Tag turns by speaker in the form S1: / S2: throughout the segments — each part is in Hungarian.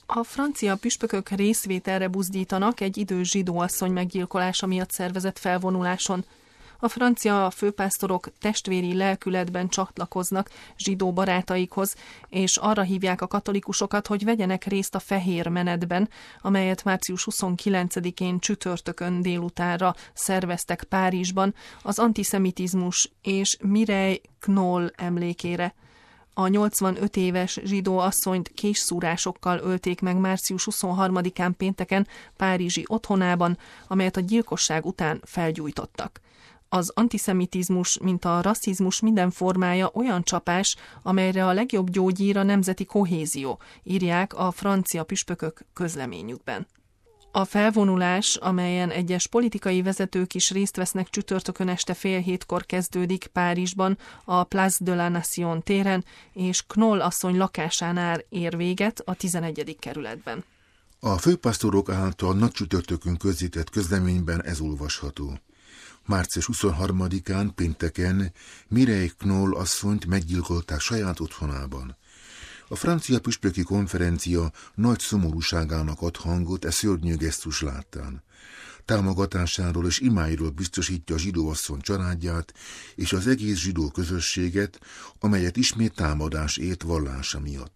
S1: A francia püspökök részvételre buzdítanak egy idős zsidó asszony meggyilkolása miatt szervezett felvonuláson. A francia főpásztorok testvéri lelkületben csatlakoznak zsidó barátaikhoz, és arra hívják a katolikusokat, hogy vegyenek részt a fehér menetben, amelyet március 29-én csütörtökön délutánra szerveztek Párizsban az antiszemitizmus és Mireille Knoll emlékére. A 85 éves zsidó asszonyt késszúrásokkal ölték meg március 23-án pénteken párizsi otthonában, amelyet a gyilkosság után felgyújtottak. Az antiszemitizmus, mint a rasszizmus minden formája olyan csapás, amelyre a legjobb gyógyír a nemzeti kohézió, írják a francia püspökök közleményükben. A felvonulás, amelyen egyes politikai vezetők is részt vesznek, csütörtökön este 6:30 kezdődik Párizsban, a Place de la Nation téren, és Knoll asszony lakásánál ér véget a 11. kerületben.
S2: A főpásztorok által nagycsütörtökön közzétett közleményben ez olvasható. Március 23-án pénteken Mireille Knoll asszonyt meggyilkolták saját otthonában. A francia püspöki konferencia nagy szomorúságának ad hangot e szörnyű gesztus láttán. Támogatásáról és imáiról biztosítja a zsidó asszony családját és az egész zsidó közösséget, amelyet ismét támadás ért vallása miatt.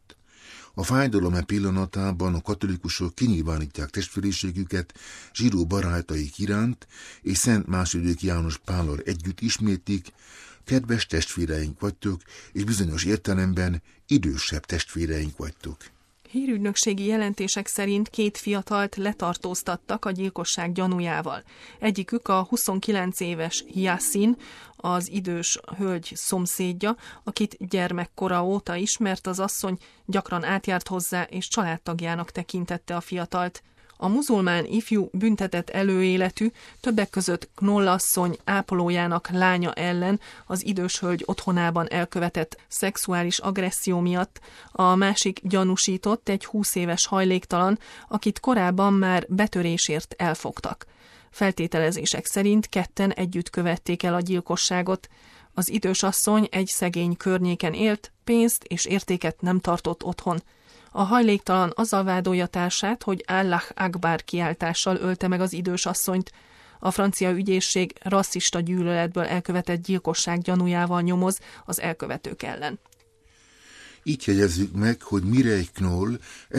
S2: A fájdalom pillanatában a katolikusok kinyilvánítják testvériségüket zsidó barátaik iránt, és Szent II. János Pállal együtt ismétlik: kedves testvéreink vagytok, és bizonyos értelemben idősebb testvéreink vagytok.
S1: Hírügynökségi jelentések szerint 2 fiatalt letartóztattak a gyilkosság gyanújával. Egyikük a 29 éves Yassin, az idős hölgy szomszédja, akit gyermekkora óta ismert, az asszony gyakran átjárt hozzá, és családtagjának tekintette a fiatalt. A muzulmán ifjú büntetett előéletű, többek között Knoll asszony ápolójának lánya ellen az idős hölgy otthonában elkövetett szexuális agresszió miatt, a másik gyanúsított egy 20 éves hajléktalan, akit korábban már betörésért elfogtak. Feltételezések szerint ketten együtt követték el a gyilkosságot. Az idős asszony egy szegény környéken élt, pénzt és értéket nem tartott otthon. A hajléktalan azzal vádolja társát, hogy Allah Akbar kiáltással ölte meg az idős asszonyt. A francia ügyészség rasszista gyűlöletből elkövetett gyilkosság gyanújával nyomoz az elkövetők ellen.
S2: Így jegyezzük meg, hogy Mireille Knoll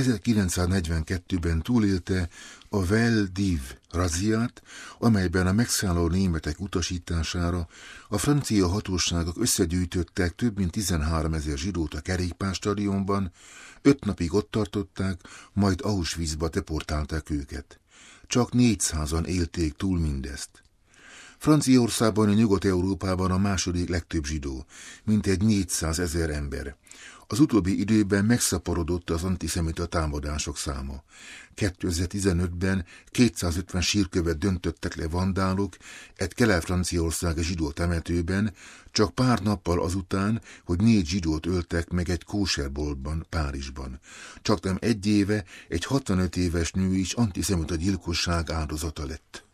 S2: 1942-ben túlélte a Vel d'Hiv razziát, amelyben a megszálló németek utasítására a francia hatóságok összegyűjtöttek több mint 13 000 zsidót a kerékpárstadionban, 5 napig ott tartották, majd Auschwitzba deportálták őket. Csak 400-an élték túl mindezt. Franciaországban és Nyugat-Európában a második legtöbb zsidó, mintegy 400 000 ember. Az utóbbi időben megszaporodott az antiszemita támadások száma. 2015-ben 250 sírkövet döntöttek le vandálok egy Kelet-Franciaországi zsidó temetőben, csak pár nappal azután, hogy 4 zsidót öltek meg egy kóserboltban, Párizsban. Csaknem 1 éve egy 65 éves nő is antiszemita gyilkosság áldozata lett.